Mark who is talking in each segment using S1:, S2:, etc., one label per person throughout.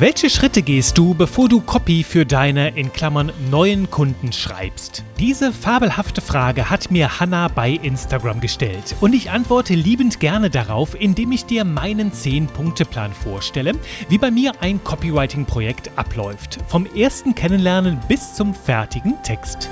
S1: Welche Schritte gehst du, bevor du Copy für deine, in Klammern, neuen Kunden schreibst? Diese fabelhafte Frage hat mir Hannah bei Instagram gestellt und ich antworte liebend gerne darauf, indem ich dir meinen 10-Punkte-Plan vorstelle, wie bei mir ein Copywriting-Projekt abläuft. Vom ersten Kennenlernen bis zum fertigen Text.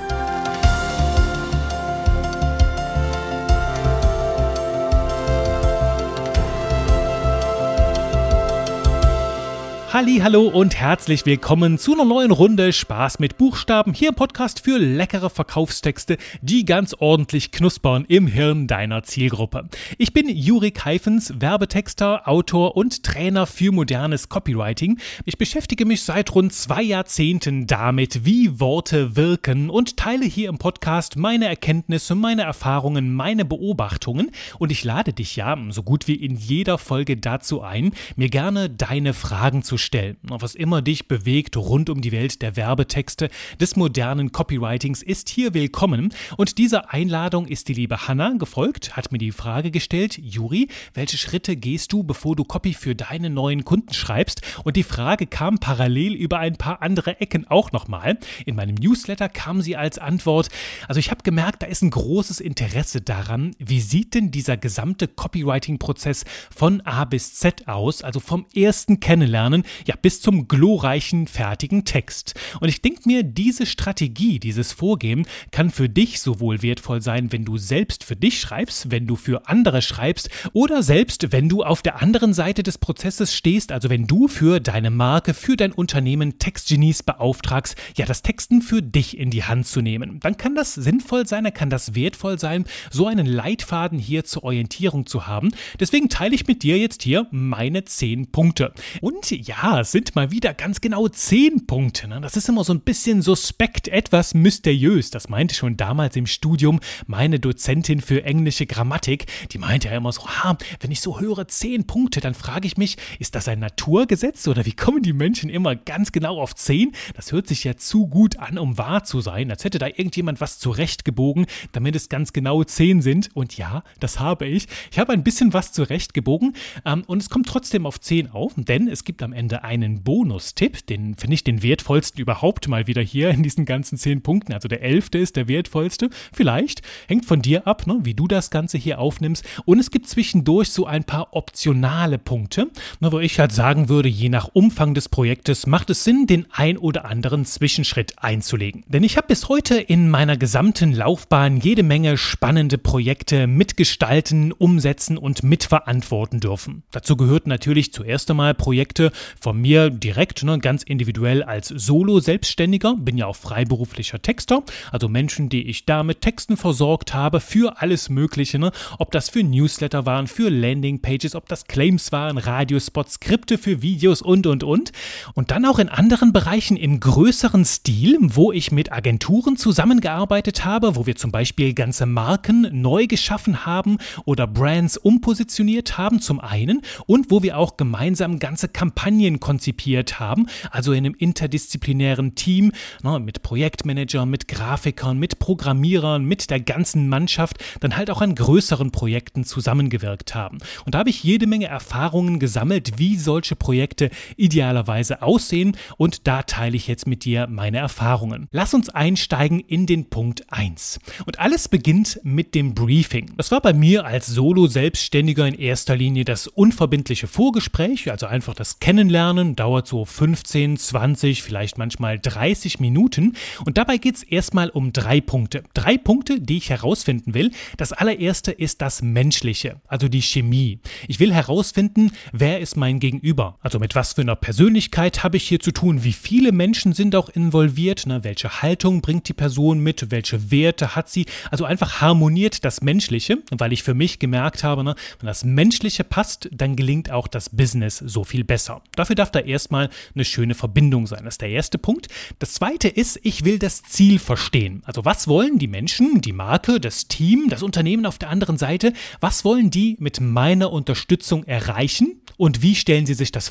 S1: Hallihallo und herzlich willkommen zu einer neuen Runde Spaß mit Buchstaben hier im Podcast für leckere Verkaufstexte, die ganz ordentlich knuspern im Hirn deiner Zielgruppe. Ich bin Jurik Heifens, Werbetexter, Autor und Trainer für modernes Copywriting. Ich beschäftige mich seit rund 2 Jahrzehnten damit, wie Worte wirken und teile hier im Podcast meine Erkenntnisse, meine Erfahrungen, meine Beobachtungen und ich lade dich ja so gut wie in jeder Folge dazu ein, mir gerne deine Fragen zu stellen. Was immer dich bewegt rund um die Welt der Werbetexte, des modernen Copywritings ist hier willkommen. Und dieser Einladung ist die liebe Hannah gefolgt, hat mir die Frage gestellt: Juri, welche Schritte gehst du, bevor du Copy für deine neuen Kunden schreibst? Und die Frage kam parallel über ein paar andere Ecken auch nochmal. In meinem Newsletter kam sie als Antwort: Also ich habe gemerkt, da ist ein großes Interesse daran, wie sieht denn dieser gesamte Copywriting-Prozess von A bis Z aus, also vom ersten Kennenlernen bis zum glorreichen, fertigen Text. Und ich denke mir, diese Strategie, dieses Vorgehen kann für dich sowohl wertvoll sein, wenn du selbst für dich schreibst, wenn du für andere schreibst oder selbst, wenn du auf der anderen Seite des Prozesses stehst, also wenn du für deine Marke, für dein Unternehmen Textgenies beauftragst, das Texten für dich in die Hand zu nehmen. Dann kann das sinnvoll sein, dann kann das wertvoll sein, so einen Leitfaden hier zur Orientierung zu haben. Deswegen teile ich mit dir jetzt hier meine 10 Punkte. Und es sind mal wieder ganz genau 10 Punkte. Das ist immer so ein bisschen suspekt, etwas mysteriös. Das meinte schon damals im Studium meine Dozentin für englische Grammatik. Die meinte ja immer so, wenn ich so höre 10 Punkte, dann frage ich mich, ist das ein Naturgesetz oder wie kommen die Menschen immer ganz genau auf 10? Das hört sich ja zu gut an, um wahr zu sein, als hätte da irgendjemand was zurechtgebogen, damit es ganz genau 10 sind. Und ja, das habe ich. Ich habe ein bisschen was zurechtgebogen und es kommt trotzdem auf 10 auf, denn es gibt am Ende einen Bonustipp, den finde ich den wertvollsten überhaupt mal wieder hier in diesen ganzen 10 Punkten. Also der 11. ist der wertvollste. Vielleicht hängt von dir ab, wie du das Ganze hier aufnimmst. Und es gibt zwischendurch so ein paar optionale Punkte, wo ich halt sagen würde, je nach Umfang des Projektes macht es Sinn, den ein oder anderen Zwischenschritt einzulegen. Denn ich habe bis heute in meiner gesamten Laufbahn jede Menge spannende Projekte mitgestalten, umsetzen und mitverantworten dürfen. Dazu gehörten natürlich zuerst einmal Projekte von mir direkt, ganz individuell als Solo-Selbstständiger, bin ja auch freiberuflicher Texter, also Menschen, die ich da mit Texten versorgt habe für alles Mögliche, ob das für Newsletter waren, für Landingpages, ob das Claims waren, Radiospots, Skripte für Videos und. Und dann auch in anderen Bereichen im größeren Stil, wo ich mit Agenturen zusammengearbeitet habe, wo wir zum Beispiel ganze Marken neu geschaffen haben oder Brands umpositioniert haben zum einen und wo wir auch gemeinsam ganze Kampagnen konzipiert haben, also in einem interdisziplinären Team, mit Projektmanagern, mit Grafikern, mit Programmierern, mit der ganzen Mannschaft, dann halt auch an größeren Projekten zusammengewirkt haben. Und da habe ich jede Menge Erfahrungen gesammelt, wie solche Projekte idealerweise aussehen und da teile ich jetzt mit dir meine Erfahrungen. Lass uns einsteigen in den Punkt 1. Und alles beginnt mit dem Briefing. Das war bei mir als Solo-Selbstständiger in erster Linie das unverbindliche Vorgespräch, also einfach das Kennenlernen, dauert so 15, 20, vielleicht manchmal 30 Minuten und dabei geht es erstmal um 3 Punkte. 3 Punkte, die ich herausfinden will. Das allererste ist das Menschliche, also die Chemie. Ich will herausfinden, wer ist mein Gegenüber, also mit was für einer Persönlichkeit habe ich hier zu tun, wie viele Menschen sind auch involviert, welche Haltung bringt die Person mit, welche Werte hat sie, also einfach harmoniert das Menschliche, weil ich für mich gemerkt habe, wenn das Menschliche passt, dann gelingt auch das Business so viel besser. Dafür darf da erstmal eine schöne Verbindung sein. Das ist der erste Punkt. Das zweite ist, ich will das Ziel verstehen. Also was wollen die Menschen, die Marke, das Team, das Unternehmen auf der anderen Seite, was wollen die mit meiner Unterstützung erreichen und wie stellen sie sich das vor?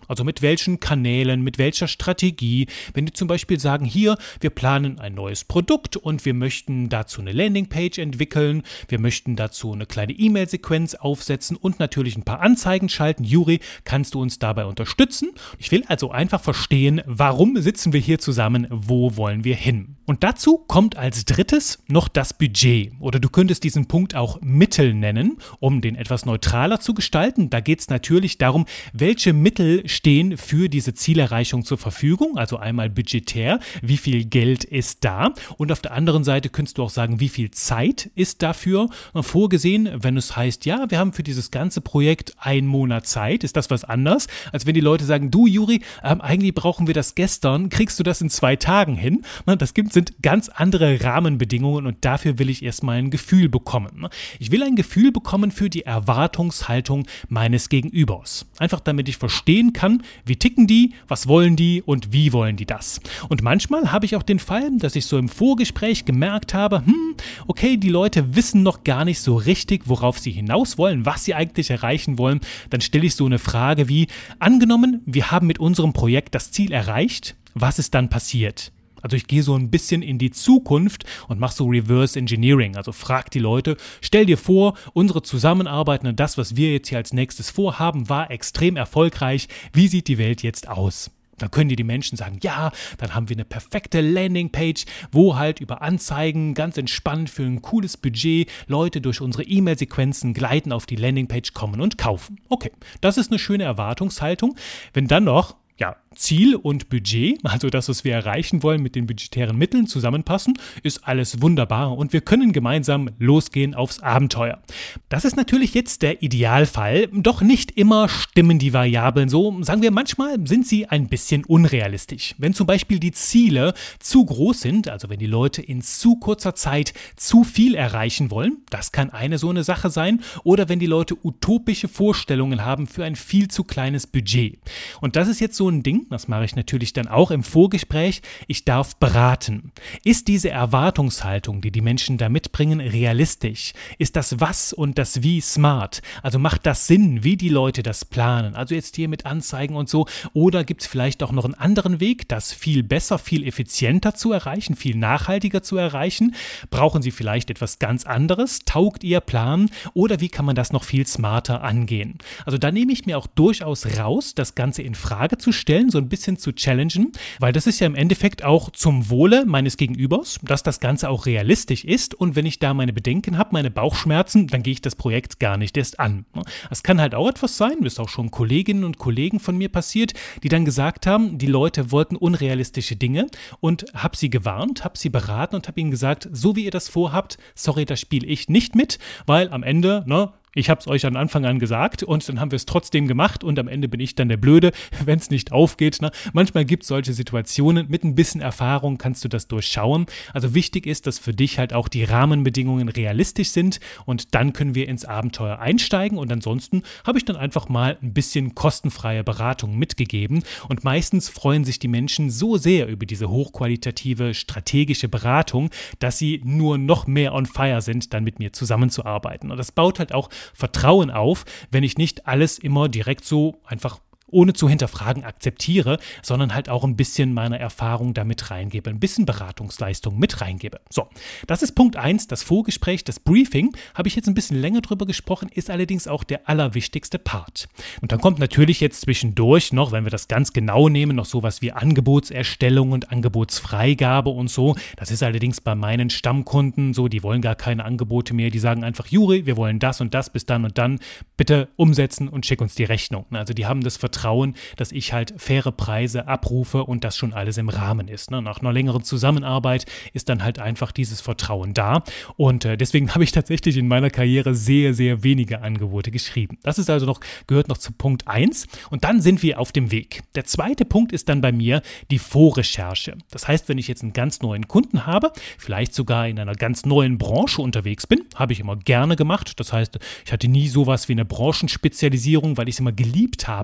S1: Also mit welchen Kanälen, mit welcher Strategie. Wenn die zum Beispiel sagen, hier, wir planen ein neues Produkt und wir möchten dazu eine Landingpage entwickeln, wir möchten dazu eine kleine E-Mail-Sequenz aufsetzen und natürlich ein paar Anzeigen schalten. Juri, kannst du uns dabei unterstützen? Ich will also einfach verstehen, warum sitzen wir hier zusammen, wo wollen wir hin? Und dazu kommt als drittes noch das Budget. Oder du könntest diesen Punkt auch Mittel nennen, um den etwas neutraler zu gestalten. Da geht es natürlich darum, welche Mittel stehen für diese Zielerreichung zur Verfügung. Also einmal budgetär, wie viel Geld ist da? Und auf der anderen Seite könntest du auch sagen, wie viel Zeit ist dafür vorgesehen, wenn es heißt, ja, wir haben für dieses ganze Projekt 1 Monat Zeit. Ist das was anderes, als wenn die Leute sagen, du Juri, eigentlich brauchen wir das gestern, kriegst du das in 2 Tagen hin? Das sind ganz andere Rahmenbedingungen und dafür will ich erstmal ein Gefühl bekommen. Ich will ein Gefühl bekommen für die Erwartungshaltung meines Gegenübers. Einfach damit ich verstehen kann, wie ticken die, was wollen die und wie wollen die das. Und manchmal habe ich auch den Fall, dass ich so im Vorgespräch gemerkt habe, okay, die Leute wissen noch gar nicht so richtig, worauf sie hinaus wollen, was sie eigentlich erreichen wollen. Dann stelle ich so eine Frage wie, angenommen, wir haben mit unserem Projekt das Ziel erreicht, was ist dann passiert? Also ich gehe so ein bisschen in die Zukunft und mache so Reverse Engineering. Also frag die Leute, stell dir vor, unsere Zusammenarbeit und das, was wir jetzt hier als nächstes vorhaben, war extrem erfolgreich. Wie sieht die Welt jetzt aus? Dann können die Menschen sagen, ja, dann haben wir eine perfekte Landingpage, wo halt über Anzeigen ganz entspannt für ein cooles Budget Leute durch unsere E-Mail-Sequenzen gleiten auf die Landingpage, kommen und kaufen. Okay, das ist eine schöne Erwartungshaltung. Wenn dann noch Ziel und Budget, also das, was wir erreichen wollen, mit den budgetären Mitteln zusammenpassen, ist alles wunderbar und wir können gemeinsam losgehen aufs Abenteuer. Das ist natürlich jetzt der Idealfall, doch nicht immer stimmen die Variablen so. Sagen wir, manchmal sind sie ein bisschen unrealistisch. Wenn zum Beispiel die Ziele zu groß sind, also wenn die Leute in zu kurzer Zeit zu viel erreichen wollen, das kann so eine Sache sein, oder wenn die Leute utopische Vorstellungen haben für ein viel zu kleines Budget. Und das ist jetzt so ein Ding, das mache ich natürlich dann auch im Vorgespräch, ich darf beraten. Ist diese Erwartungshaltung, die die Menschen da mitbringen, realistisch? Ist das Was und das Wie smart? Also macht das Sinn, wie die Leute das planen? Also jetzt hier mit Anzeigen und so. Oder gibt es vielleicht auch noch einen anderen Weg, das viel besser, viel effizienter zu erreichen, viel nachhaltiger zu erreichen? Brauchen Sie vielleicht etwas ganz anderes? Taugt Ihr Plan? Oder wie kann man das noch viel smarter angehen? Also da nehme ich mir auch durchaus raus, das Ganze in Frage zu stellen, so ein bisschen zu challengen, weil das ist ja im Endeffekt auch zum Wohle meines Gegenübers, dass das Ganze auch realistisch ist, und wenn ich da meine Bedenken habe, meine Bauchschmerzen, dann gehe ich das Projekt gar nicht erst an. Das kann halt auch etwas sein, das ist auch schon Kolleginnen und Kollegen von mir passiert, die dann gesagt haben, die Leute wollten unrealistische Dinge, und habe sie gewarnt, habe sie beraten und habe ihnen gesagt, so wie ihr das vorhabt, sorry, da spiele ich nicht mit, weil am Ende, ich habe es euch an Anfang an gesagt und dann haben wir es trotzdem gemacht und am Ende bin ich dann der Blöde, wenn es nicht aufgeht. Manchmal gibt es solche Situationen, mit ein bisschen Erfahrung kannst du das durchschauen. Also wichtig ist, dass für dich halt auch die Rahmenbedingungen realistisch sind, und dann können wir ins Abenteuer einsteigen, und ansonsten habe ich dann einfach mal ein bisschen kostenfreie Beratung mitgegeben, und meistens freuen sich die Menschen so sehr über diese hochqualitative strategische Beratung, dass sie nur noch mehr on fire sind, dann mit mir zusammenzuarbeiten. Und das baut halt auch Vertrauen auf, wenn ich nicht alles immer direkt so einfach ohne zu hinterfragen akzeptiere, sondern halt auch ein bisschen meiner Erfahrung damit reingebe, ein bisschen Beratungsleistung mit reingebe. So, das ist Punkt 1, das Vorgespräch, das Briefing, habe ich jetzt ein bisschen länger drüber gesprochen, ist allerdings auch der allerwichtigste Part. Und dann kommt natürlich jetzt zwischendurch noch, wenn wir das ganz genau nehmen, noch sowas wie Angebotserstellung und Angebotsfreigabe und so. Das ist allerdings bei meinen Stammkunden so, die wollen gar keine Angebote mehr, die sagen einfach, Juri, wir wollen das und das bis dann und dann, bitte umsetzen und schick uns die Rechnung. Also die haben das Vertrauen, dass ich halt faire Preise abrufe und das schon alles im Rahmen ist. Nach einer längeren Zusammenarbeit ist dann halt einfach dieses Vertrauen da, und deswegen habe ich tatsächlich in meiner Karriere sehr, sehr wenige Angebote geschrieben. Das ist also gehört noch zu Punkt 1, und dann sind wir auf dem Weg. Der zweite Punkt ist dann bei mir die Vorrecherche. Das heißt, wenn ich jetzt einen ganz neuen Kunden habe, vielleicht sogar in einer ganz neuen Branche unterwegs bin, habe ich immer gerne gemacht. Das heißt, ich hatte nie sowas wie eine Branchenspezialisierung, weil ich es immer geliebt habe,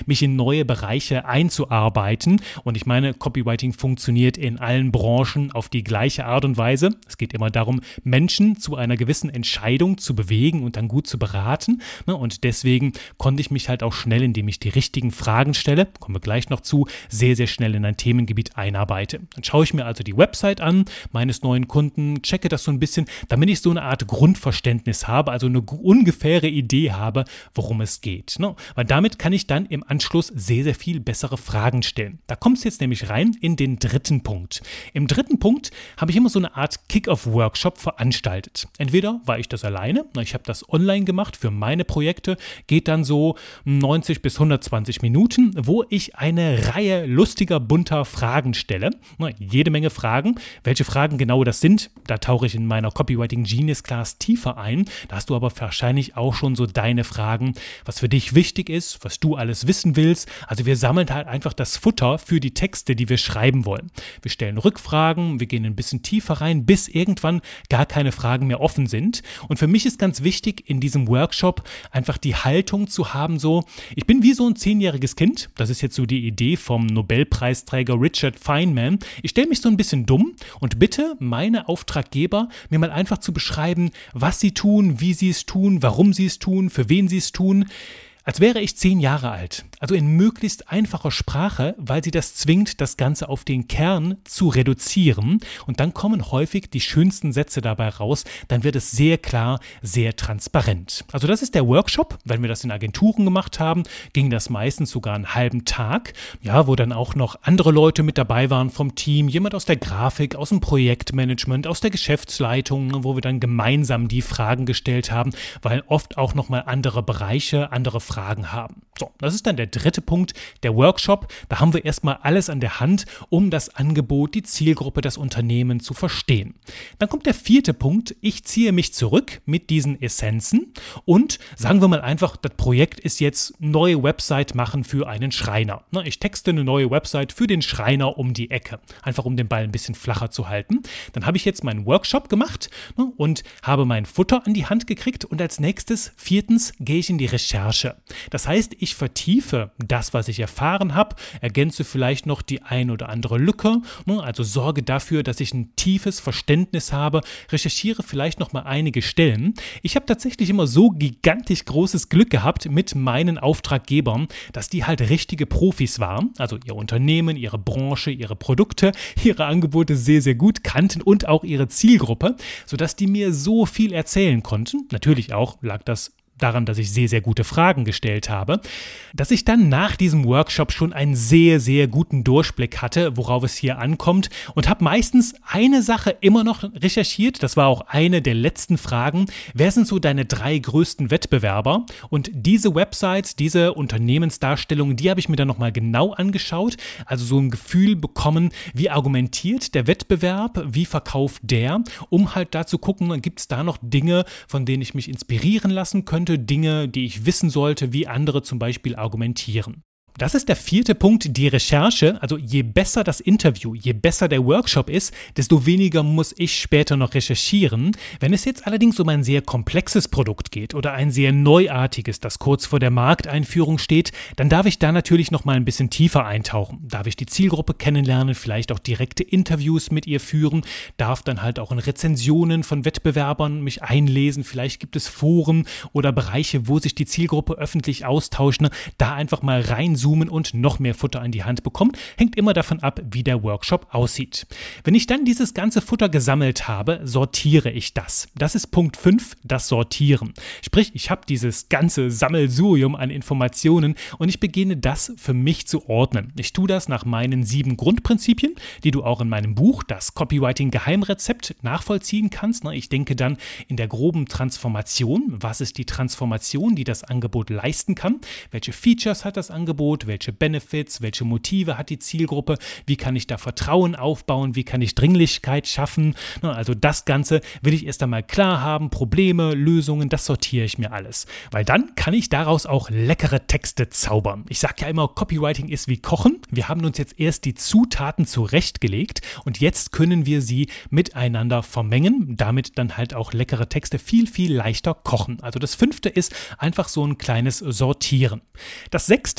S1: mich in neue Bereiche einzuarbeiten. Und ich meine, Copywriting funktioniert in allen Branchen auf die gleiche Art und Weise. Es geht immer darum, Menschen zu einer gewissen Entscheidung zu bewegen und dann gut zu beraten. Und deswegen konnte ich mich halt auch schnell, indem ich die richtigen Fragen stelle, kommen wir gleich noch zu, sehr, sehr schnell in ein Themengebiet einarbeite. Dann schaue ich mir also die Website an meines neuen Kunden, checke das so ein bisschen, damit ich so eine Art Grundverständnis habe, also eine ungefähre Idee habe, worum es geht. Weil damit kann ich dann im Anschluss sehr, sehr viel bessere Fragen stellen. Da kommt es jetzt nämlich rein in den dritten Punkt. Im dritten Punkt habe ich immer so eine Art Kick-Off-Workshop veranstaltet. Entweder war ich das alleine, ich habe das online gemacht für meine Projekte, geht dann so 90 bis 120 Minuten, wo ich eine Reihe lustiger, bunter Fragen stelle. Jede Menge Fragen. Welche Fragen genau das sind, da tauche ich in meiner Copywriting Genius Class tiefer ein. Da hast du aber wahrscheinlich auch schon so deine Fragen, was für dich wichtig ist, was du alles wissen willst. Also wir sammeln halt einfach das Futter für die Texte, die wir schreiben wollen. Wir stellen Rückfragen, wir gehen ein bisschen tiefer rein, bis irgendwann gar keine Fragen mehr offen sind. Und für mich ist ganz wichtig, in diesem Workshop einfach die Haltung zu haben, so, ich bin wie so ein 10-jähriges Kind. Das ist jetzt so die Idee vom Nobelpreisträger Richard Feynman. Ich stelle mich so ein bisschen dumm und bitte meine Auftraggeber, mir mal einfach zu beschreiben, was sie tun, wie sie es tun, warum sie es tun, für wen sie es tun. Als wäre ich 10 Jahre alt, also in möglichst einfacher Sprache, weil sie das zwingt, das Ganze auf den Kern zu reduzieren, und dann kommen häufig die schönsten Sätze dabei raus, dann wird es sehr klar, sehr transparent. Also das ist der Workshop. Wenn wir das in Agenturen gemacht haben, ging das meistens sogar einen halben Tag, ja, wo dann auch noch andere Leute mit dabei waren vom Team, jemand aus der Grafik, aus dem Projektmanagement, aus der Geschäftsleitung, wo wir dann gemeinsam die Fragen gestellt haben, weil oft auch nochmal andere Bereiche, andere Fragen haben. So, das ist dann der dritte Punkt, der Workshop. Da haben wir erstmal alles an der Hand, um das Angebot, die Zielgruppe, das Unternehmen zu verstehen. Dann kommt der vierte Punkt. Ich ziehe mich zurück mit diesen Essenzen und sagen wir mal einfach, das Projekt ist jetzt neue Website machen für einen Schreiner. Ich texte eine neue Website für den Schreiner um die Ecke, einfach um den Ball ein bisschen flacher zu halten. Dann habe ich jetzt meinen Workshop gemacht und habe mein Futter an die Hand gekriegt, und als nächstes, viertens, gehe ich in die Recherche. Das heißt, ich vertiefe das, was ich erfahren habe, ergänze vielleicht noch die ein oder andere Lücke, also sorge dafür, dass ich ein tiefes Verständnis habe, recherchiere vielleicht noch mal einige Stellen. Ich habe tatsächlich immer so gigantisch großes Glück gehabt mit meinen Auftraggebern, dass die halt richtige Profis waren, also ihr Unternehmen, ihre Branche, ihre Produkte, ihre Angebote sehr, sehr gut kannten und auch ihre Zielgruppe, sodass die mir so viel erzählen konnten. Natürlich auch lag das daran, dass ich sehr, sehr gute Fragen gestellt habe, dass ich dann nach diesem Workshop schon einen sehr, sehr guten Durchblick hatte, worauf es hier ankommt, und habe meistens eine Sache immer noch recherchiert. Das war auch eine der letzten Fragen. Wer sind so deine 3 größten Wettbewerber? Und diese Websites, diese Unternehmensdarstellungen, die habe ich mir dann nochmal genau angeschaut, also so ein Gefühl bekommen, wie argumentiert der Wettbewerb, wie verkauft der, um halt da zu gucken, gibt es da noch Dinge, von denen ich mich inspirieren lassen könnte, Dinge, die ich wissen sollte, wie andere zum Beispiel argumentieren. Das ist der vierte Punkt, die Recherche. Also je besser das Interview, je besser der Workshop ist, desto weniger muss ich später noch recherchieren. Wenn es jetzt allerdings um ein sehr komplexes Produkt geht oder ein sehr neuartiges, das kurz vor der Markteinführung steht, dann darf ich da natürlich noch mal ein bisschen tiefer eintauchen. Darf ich die Zielgruppe kennenlernen, vielleicht auch direkte Interviews mit ihr führen, darf dann halt auch in Rezensionen von Wettbewerbern mich einlesen. Vielleicht gibt es Foren oder Bereiche, wo sich die Zielgruppe öffentlich austauschen. Da einfach mal reinzoomen und noch mehr Futter an die Hand bekommt. Hängt immer davon ab, wie der Workshop aussieht. Wenn ich dann dieses ganze Futter gesammelt habe, sortiere ich das. Das ist Punkt 5, das Sortieren. Sprich, ich habe dieses ganze Sammelsurium an Informationen und ich beginne das für mich zu ordnen. Ich tue das nach meinen 7 Grundprinzipien, die du auch in meinem Buch, das Copywriting-Geheimrezept, nachvollziehen kannst. Ich denke dann in der groben Transformation. Was ist die Transformation, die das Angebot leisten kann? Welche Features hat das Angebot? Welche Benefits, welche Motive hat die Zielgruppe, wie kann ich da Vertrauen aufbauen, wie kann ich Dringlichkeit schaffen, also das Ganze will ich erst einmal klar haben, Probleme, Lösungen, das sortiere ich mir alles, weil dann kann ich daraus auch leckere Texte zaubern. Ich sage ja immer, Copywriting ist wie Kochen, wir haben uns jetzt erst die Zutaten zurechtgelegt und jetzt können wir sie miteinander vermengen, damit dann halt auch leckere Texte viel, viel leichter kochen. Also das 5. ist einfach so ein kleines Sortieren. Das 6. und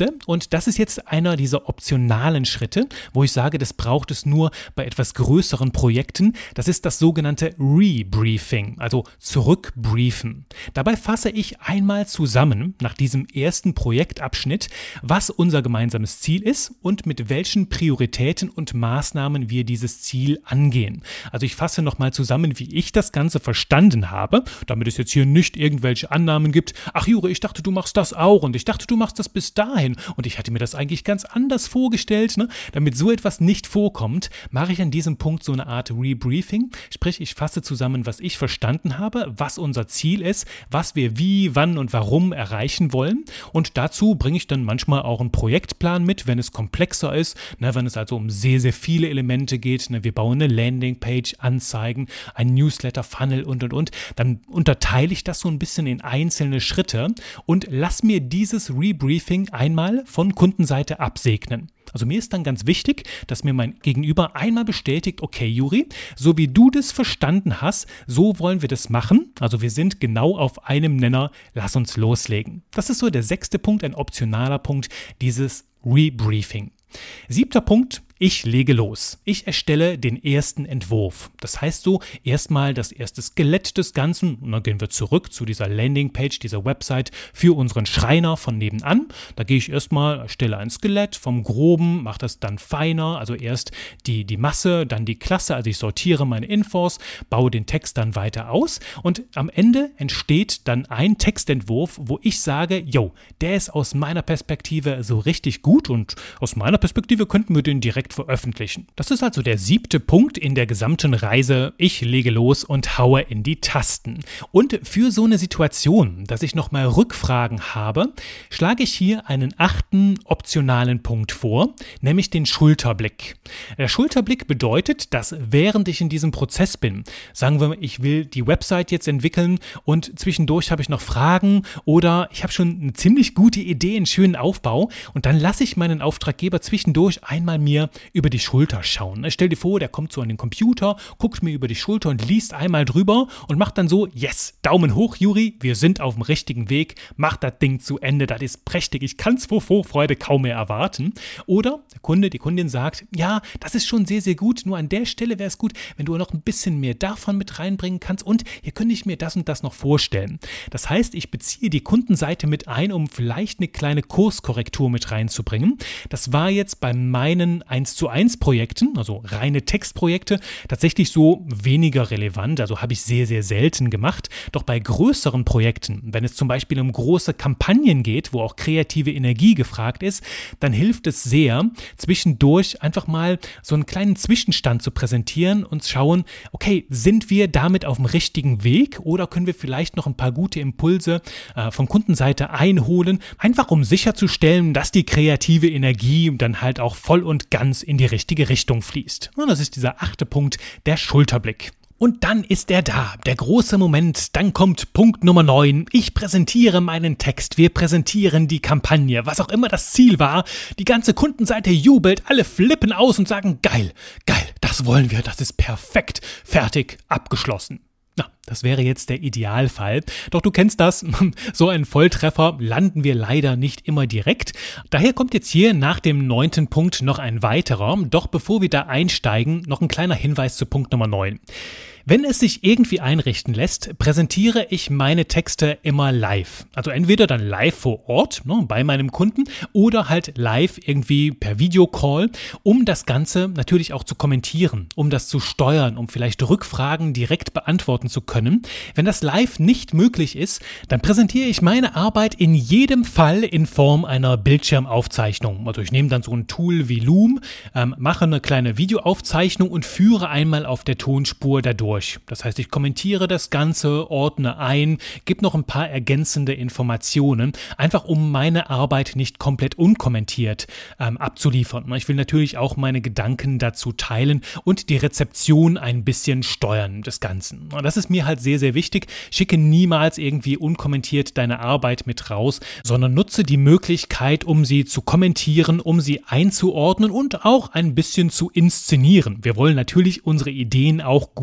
S1: Und das ist jetzt einer dieser optionalen Schritte, wo ich sage, das braucht es nur bei etwas größeren Projekten. Das ist das sogenannte Rebriefing, also zurückbriefen. Dabei fasse ich einmal zusammen nach diesem ersten Projektabschnitt, was unser gemeinsames Ziel ist und mit welchen Prioritäten und Maßnahmen wir dieses Ziel angehen. Also ich fasse nochmal zusammen, wie ich das Ganze verstanden habe, damit es jetzt hier nicht irgendwelche Annahmen gibt. Ach Jure, ich dachte, du machst das auch und ich dachte, du machst das bis dahin und ich hatte mir das eigentlich ganz anders vorgestellt. Ne? Damit so etwas nicht vorkommt, mache ich an diesem Punkt so eine Art Rebriefing, sprich ich fasse zusammen, was ich verstanden habe, was unser Ziel ist, was wir wie, wann und warum erreichen wollen und dazu bringe ich dann manchmal auch einen Projektplan mit, wenn es komplexer ist, ne, wenn es also um sehr, sehr viele Elemente geht, ne, wir bauen eine Landingpage, Anzeigen, ein Newsletter, Funnel und, dann unterteile ich das so ein bisschen in einzelne Schritte und lass mir dieses Rebriefing einmal von Kundenseite absegnen. Also mir ist dann ganz wichtig, dass mir mein Gegenüber einmal bestätigt, okay Juri, so wie du das verstanden hast, so wollen wir das machen. Also wir sind genau auf einem Nenner, lass uns loslegen. Das ist so der 6. Punkt, ein optionaler Punkt, dieses Rebriefing. 7. Punkt, ich lege los. Ich erstelle den ersten Entwurf. Das heißt so, erstmal das erste Skelett des Ganzen und dann gehen wir zurück zu dieser Landingpage, dieser Website für unseren Schreiner von nebenan. Da gehe ich erstmal, erstelle ein Skelett vom Groben, mache das dann feiner, also erst die Masse, dann die Klasse, also ich sortiere meine Infos, baue den Text dann weiter aus und am Ende entsteht dann ein Textentwurf, wo ich sage, der ist aus meiner Perspektive so richtig gut und aus meiner Perspektive könnten wir den direkt veröffentlichen. Das ist also der 7. Punkt in der gesamten Reise. Ich lege los und haue in die Tasten. Und für so eine Situation, dass ich nochmal Rückfragen habe, schlage ich hier einen 8. optionalen Punkt vor, nämlich den Schulterblick. Der Schulterblick bedeutet, dass während ich in diesem Prozess bin, sagen wir, ich will die Website jetzt entwickeln und zwischendurch habe ich noch Fragen oder ich habe schon eine ziemlich gute Idee, einen schönen Aufbau und dann lasse ich meinen Auftraggeber zwischendurch einmal mir über die Schulter schauen. Stell dir vor, der kommt so an den Computer, guckt mir über die Schulter und liest einmal drüber und macht dann so, yes, Daumen hoch, Juri, wir sind auf dem richtigen Weg, mach das Ding zu Ende, das ist prächtig, ich kann es vor Vorfreude kaum mehr erwarten. Oder der Kunde, die Kundin sagt, ja, das ist schon sehr, sehr gut, nur an der Stelle wäre es gut, wenn du noch ein bisschen mehr davon mit reinbringen kannst und hier könnte ich mir das und das noch vorstellen. Das heißt, ich beziehe die Kundenseite mit ein, um vielleicht eine kleine Kurskorrektur mit reinzubringen. Das war jetzt bei meinen 1:1 Projekten, also reine Textprojekte, tatsächlich so weniger relevant, also habe ich sehr, sehr selten gemacht. Doch bei größeren Projekten, wenn es zum Beispiel um große Kampagnen geht, wo auch kreative Energie gefragt ist, dann hilft es sehr, zwischendurch einfach mal so einen kleinen Zwischenstand zu präsentieren und schauen, okay, sind wir damit auf dem richtigen Weg oder können wir vielleicht noch ein paar gute Impulse von Kundenseite einholen, einfach um sicherzustellen, dass die kreative Energie dann halt auch voll und ganz in die richtige Richtung fließt. Und das ist dieser 8. Punkt, der Schulterblick. Und dann ist er da, der große Moment, dann kommt Punkt Nummer 9. Ich präsentiere meinen Text, wir präsentieren die Kampagne, was auch immer das Ziel war. Die ganze Kundenseite jubelt, alle flippen aus und sagen, geil, das wollen wir, das ist perfekt, fertig, abgeschlossen. Na, das wäre jetzt der Idealfall. Doch du kennst das, so einen Volltreffer landen wir leider nicht immer direkt. Daher kommt jetzt hier nach dem 9. Punkt noch ein weiterer. Doch bevor wir da einsteigen, noch ein kleiner Hinweis zu Punkt Nummer 9. Wenn es sich irgendwie einrichten lässt, präsentiere ich meine Texte immer live. Also entweder dann live vor Ort, bei meinem Kunden, oder halt live irgendwie per Videocall, um das Ganze natürlich auch zu kommentieren, um das zu steuern, um vielleicht Rückfragen direkt beantworten zu können. Wenn das live nicht möglich ist, dann präsentiere ich meine Arbeit in jedem Fall in Form einer Bildschirmaufzeichnung. Also ich nehme dann so ein Tool wie Loom, mache eine kleine Videoaufzeichnung und führe einmal auf der Tonspur dadurch. Das heißt, ich kommentiere das Ganze, ordne ein, gebe noch ein paar ergänzende Informationen, einfach um meine Arbeit nicht komplett unkommentiert abzuliefern. Ich will natürlich auch meine Gedanken dazu teilen und die Rezeption ein bisschen steuern des Ganzen. Und das ist mir halt sehr, sehr wichtig. Schicke niemals irgendwie unkommentiert deine Arbeit mit raus, sondern nutze die Möglichkeit, um sie zu kommentieren, um sie einzuordnen und auch ein bisschen zu inszenieren. Wir wollen natürlich unsere Ideen auch gut verkaufen.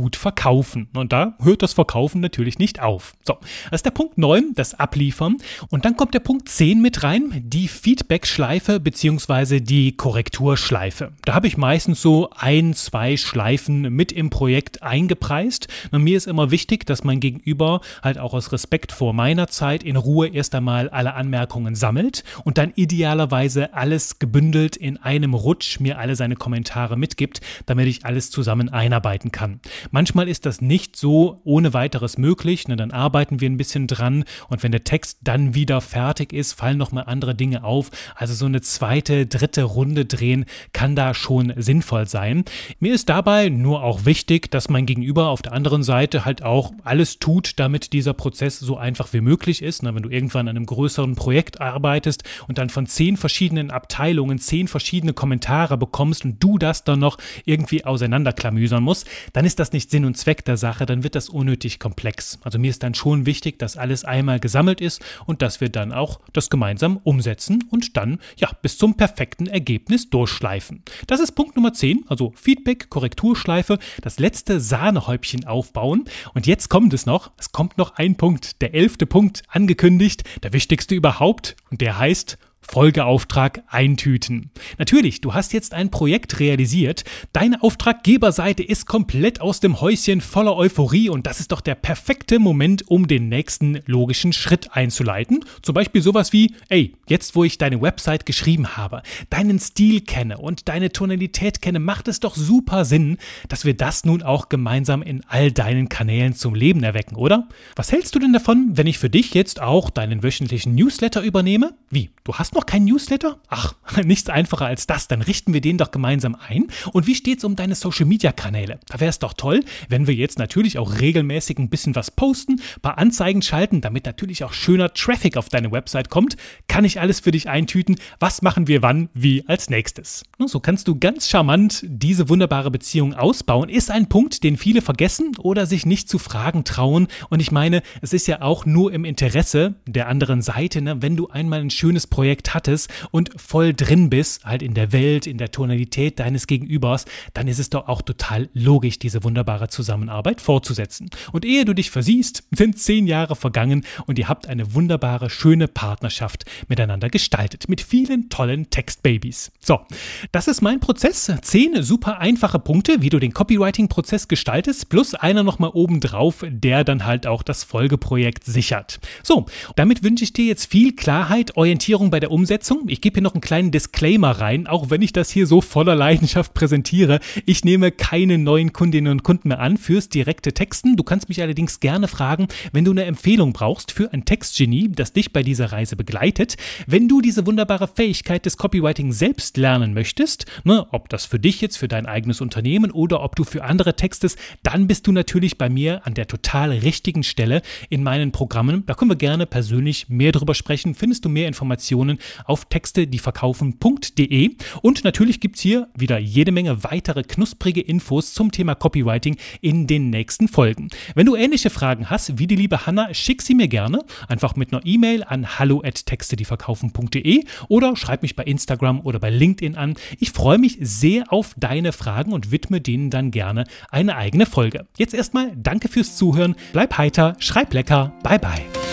S1: verkaufen. Und da hört das Verkaufen natürlich nicht auf. So, das ist der Punkt 9, das Abliefern. Und dann kommt der Punkt 10 mit rein, die Feedback-Schleife bzw. die Korrekturschleife. Da habe ich meistens so 1, 2 Schleifen mit im Projekt eingepreist. Und mir ist immer wichtig, dass mein Gegenüber halt auch aus Respekt vor meiner Zeit in Ruhe erst einmal alle Anmerkungen sammelt und dann idealerweise alles gebündelt in einem Rutsch mir alle seine Kommentare mitgibt, damit ich alles zusammen einarbeiten kann. Manchmal ist das nicht so ohne weiteres möglich, dann arbeiten wir ein bisschen dran und wenn der Text dann wieder fertig ist, fallen nochmal andere Dinge auf. Also so eine zweite, dritte Runde drehen kann da schon sinnvoll sein. Mir ist dabei nur auch wichtig, dass mein Gegenüber auf der anderen Seite halt auch alles tut, damit dieser Prozess so einfach wie möglich ist. Wenn du irgendwann an einem größeren Projekt arbeitest und dann von 10 verschiedenen Abteilungen 10 verschiedene Kommentare bekommst und du das dann noch irgendwie auseinanderklamüsern musst, dann ist das nicht Sinn und Zweck der Sache, dann wird das unnötig komplex. Also mir ist dann schon wichtig, dass alles einmal gesammelt ist und dass wir dann auch das gemeinsam umsetzen und dann bis zum perfekten Ergebnis durchschleifen. Das ist Punkt Nummer 10, also Feedback, Korrekturschleife, das letzte Sahnehäubchen aufbauen. Und jetzt kommt es kommt noch ein Punkt, der 11. Punkt angekündigt, der wichtigste überhaupt und der heißt Folgeauftrag eintüten. Natürlich, du hast jetzt ein Projekt realisiert, deine Auftraggeberseite ist komplett aus dem Häuschen voller Euphorie und das ist doch der perfekte Moment, um den nächsten logischen Schritt einzuleiten. Zum Beispiel sowas wie, jetzt wo ich deine Website geschrieben habe, deinen Stil kenne und deine Tonalität kenne, macht es doch super Sinn, dass wir das nun auch gemeinsam in all deinen Kanälen zum Leben erwecken, oder? Was hältst du denn davon, wenn ich für dich jetzt auch deinen wöchentlichen Newsletter übernehme? Wie? Du hast noch kein Newsletter? Ach, nichts einfacher als das. Dann richten wir den doch gemeinsam ein. Und wie steht's um deine Social-Media-Kanäle? Da wäre es doch toll, wenn wir jetzt natürlich auch regelmäßig ein bisschen was posten, ein paar Anzeigen schalten, damit natürlich auch schöner Traffic auf deine Website kommt. Kann ich alles für dich eintüten? Was machen wir wann, wie als nächstes? So kannst du ganz charmant diese wunderbare Beziehung ausbauen. Ist ein Punkt, den viele vergessen oder sich nicht zu fragen trauen. Und ich meine, es ist ja auch nur im Interesse der anderen Seite, wenn du einmal ein schönes Projekt hattest und voll drin bist, halt in der Welt, in der Tonalität deines Gegenübers, dann ist es doch auch total logisch, diese wunderbare Zusammenarbeit fortzusetzen. Und ehe du dich versiehst, sind 10 Jahre vergangen und ihr habt eine wunderbare, schöne Partnerschaft miteinander gestaltet, mit vielen tollen Textbabys. So, das ist mein Prozess. 10 super einfache Punkte, wie du den Copywriting-Prozess gestaltest, plus einer nochmal obendrauf, der dann halt auch das Folgeprojekt sichert. So, damit wünsche ich dir jetzt viel Klarheit, Orientierung bei der Umsetzung. Ich gebe hier noch einen kleinen Disclaimer rein, auch wenn ich das hier so voller Leidenschaft präsentiere. Ich nehme keine neuen Kundinnen und Kunden mehr an fürs direkte Texten. Du kannst mich allerdings gerne fragen, wenn du eine Empfehlung brauchst für ein Textgenie, das dich bei dieser Reise begleitet. Wenn du diese wunderbare Fähigkeit des Copywriting selbst lernen möchtest, ob das für dich jetzt, für dein eigenes Unternehmen oder ob du für andere textest, dann bist du natürlich bei mir an der total richtigen Stelle in meinen Programmen. Da können wir gerne persönlich mehr drüber sprechen. Findest du mehr Informationen auf textedieverkaufen.de und natürlich gibt es hier wieder jede Menge weitere knusprige Infos zum Thema Copywriting in den nächsten Folgen. Wenn du ähnliche Fragen hast wie die liebe Hanna, schick sie mir gerne einfach mit einer E-Mail an hallo@textedieverkaufen.de oder schreib mich bei Instagram oder bei LinkedIn an. Ich freue mich sehr auf deine Fragen und widme denen dann gerne eine eigene Folge. Jetzt erstmal danke fürs Zuhören, bleib heiter, schreib lecker, bye bye.